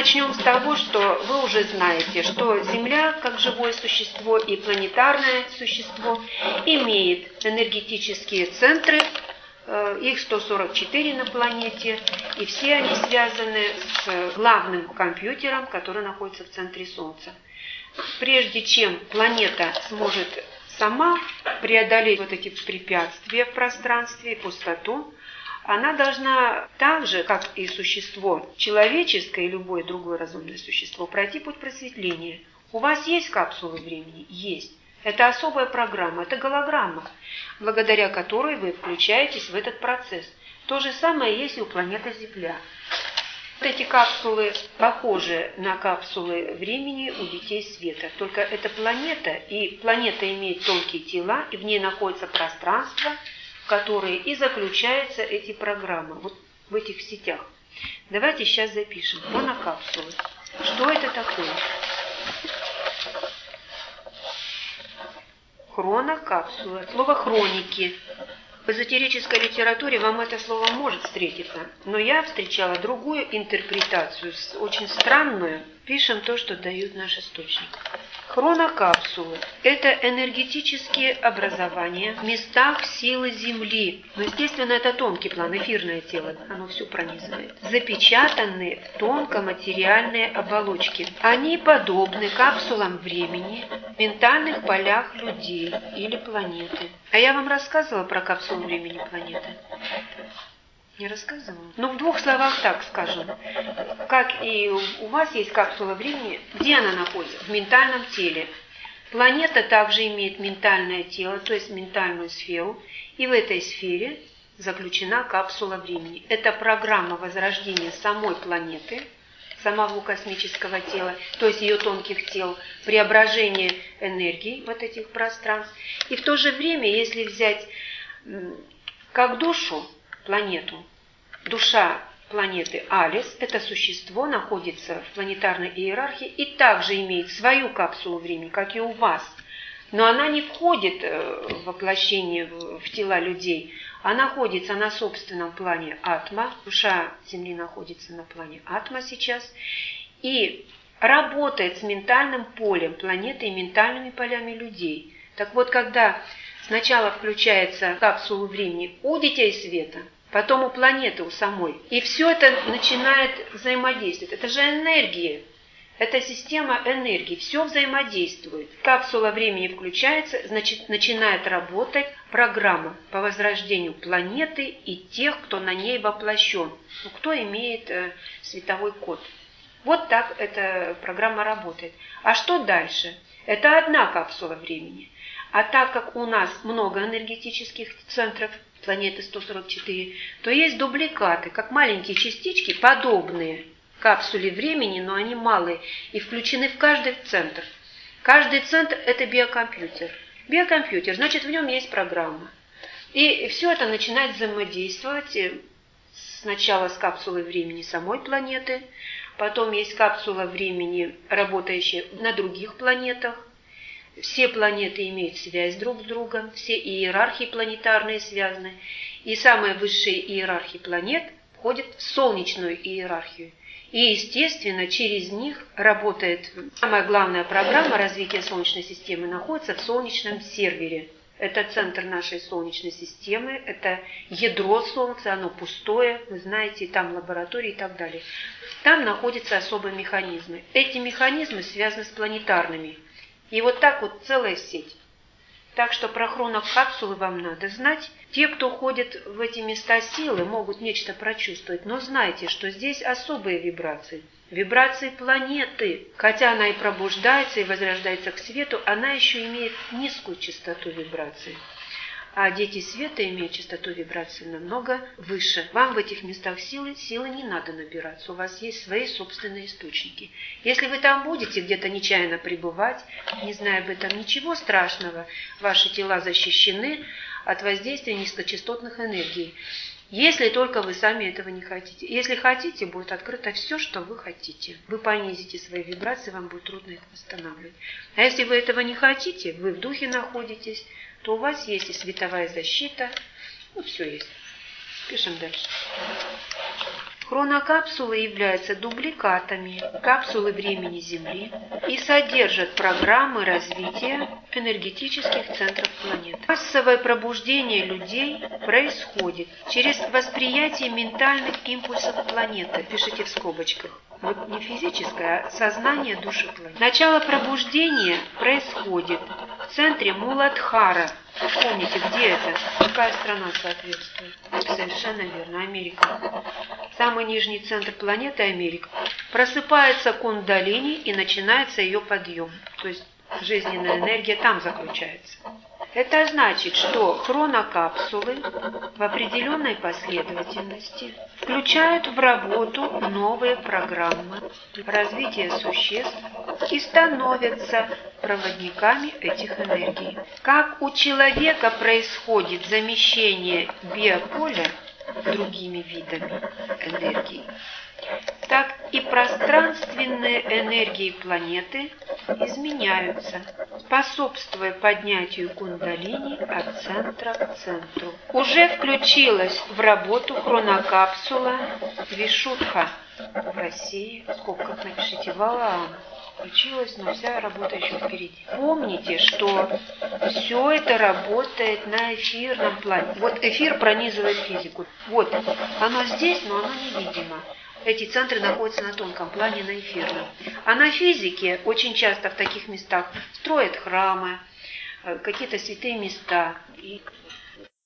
начнем с того, что вы уже знаете, что Земля, как живое существо и планетарное существо, имеет энергетические центры, их 144 на планете, и все они связаны с главным компьютером, который находится в центре Солнца. Прежде чем планета сможет сама преодолеть вот эти препятствия в пространстве, пустоту, она должна так же, как и существо человеческое и любое другое разумное существо, пройти путь просветления. У вас есть капсулы времени? Есть. Это особая программа, это голограмма, благодаря которой вы включаетесь в этот процесс. То же самое есть и у планеты Земля. Вот эти капсулы похожи на капсулы времени у детей света. Только это планета, и планета имеет тонкие тела, и в ней находится пространство, в которые и заключаются эти программы, вот в этих сетях. Давайте сейчас запишем. Хронокапсулы. Что это такое? Хронокапсула. Слово хроники. В эзотерической литературе вам это слово может встретиться, но я встречала другую интерпретацию, очень странную. Пишем то, что дают наш источник. Хронокапсулы – это энергетические образования в местах силы Земли. Но, естественно, это тонкий план, эфирное тело, оно все пронизывает. Запечатанные в тонкоматериальные оболочки. Они подобны капсулам времени в ментальных полях людей или планеты. А я вам рассказывала про капсулу времени планеты? Не рассказывала? Ну, в двух словах так скажем. Как и у вас есть капсула времени, где она находится? В ментальном теле. Планета также имеет ментальное тело, то есть ментальную сферу, и в этой сфере заключена капсула времени. Это программа возрождения самой планеты, самого космического тела, то есть ее тонких тел, преображение энергии вот этих пространств. И в то же время, если взять как душу планету, душа планеты Алис, это существо находится в планетарной иерархии и также имеет свою капсулу времени, как и у вас. Но она не входит в воплощение в тела людей, а находится на собственном плане атма. Душа Земли находится на плане атма сейчас и работает с ментальным полем планеты и ментальными полями людей. Так вот, когда сначала включается капсула времени у детей света, потом у планеты, у самой, и все это начинает взаимодействовать. Это же энергия. Это система энергии, все взаимодействует. Капсула времени включается, значит, начинает работать программа по возрождению планеты и тех, кто на ней воплощен, кто имеет световой код. Вот так эта программа работает. А что дальше? Это одна капсула времени. А так как у нас много энергетических центров, планеты 144, то есть дубликаты, как маленькие частички, подобные капсуле времени, но они малые и включены в каждый центр. Каждый центр – это биокомпьютер. Биокомпьютер, значит, в нем есть программа. И все это начинает взаимодействовать сначала с капсулой времени самой планеты, потом есть капсула времени, работающая на других планетах. Все планеты имеют связь друг с другом, все иерархии планетарные связаны. И самые высшие иерархии планет входят в солнечную иерархию. И, естественно, через них работает самая главная программа развития Солнечной системы, находится в солнечном сервере. Это центр нашей Солнечной системы, это ядро Солнца, оно пустое, вы знаете, там лаборатории и так далее. Там находятся особые механизмы. Эти механизмы связаны с планетарными. И вот так вот целая сеть. Так что про хронокапсулы вам надо знать. Те, кто ходит в эти места силы, могут нечто прочувствовать, но знайте, что здесь особые вибрации. Вибрации планеты. Хотя она и пробуждается, и возрождается к свету, она еще имеет низкую частоту вибраций. А дети света имеют частоту вибраций намного выше. Вам в этих местах силы не надо набираться. У вас есть свои собственные источники. Если вы там будете где-то нечаянно пребывать, не зная об этом ничего страшного, ваши тела защищены от воздействия низкочастотных энергий. Если только вы сами этого не хотите. Если хотите, будет открыто все, что вы хотите. Вы понизите свои вибрации, вам будет трудно их восстанавливать. А если вы этого не хотите, вы в духе находитесь, то у вас есть и световая защита. Ну, все есть. Пишем дальше. Хронокапсулы являются дубликатами капсулы времени Земли и содержат программы развития энергетических центров планеты. Массовое пробуждение людей происходит через восприятие ментальных импульсов планеты. Пишите в скобочках. Вот не физическое, а сознание души планеты. Начало пробуждения происходит в центре Муладхара. Помните, где это? Какая страна соответствует? Совершенно верно, Америка. Самый нижний центр планеты Америка. Просыпается кундалини и начинается ее подъем. То есть жизненная энергия там заключается. Это значит, что хронокапсулы в определенной последовательности включают в работу новые программы развития существ и становятся проводниками этих энергий. Как у человека происходит замещение биополя другими видами энергии, так и пространственные энергии планеты изменяются, способствуя поднятию кундалини от центра к центру. Уже включилась в работу хронокапсула Вишудха в России, в скобках напишите Валаам. Включилась, но вся работа еще впереди. Помните, что все это работает на эфирном плане. Вот эфир пронизывает физику. Вот, оно здесь, но оно невидимо. Эти центры находятся на тонком плане, на эфирном. А на физике очень часто в таких местах строят храмы, какие-то святые места. И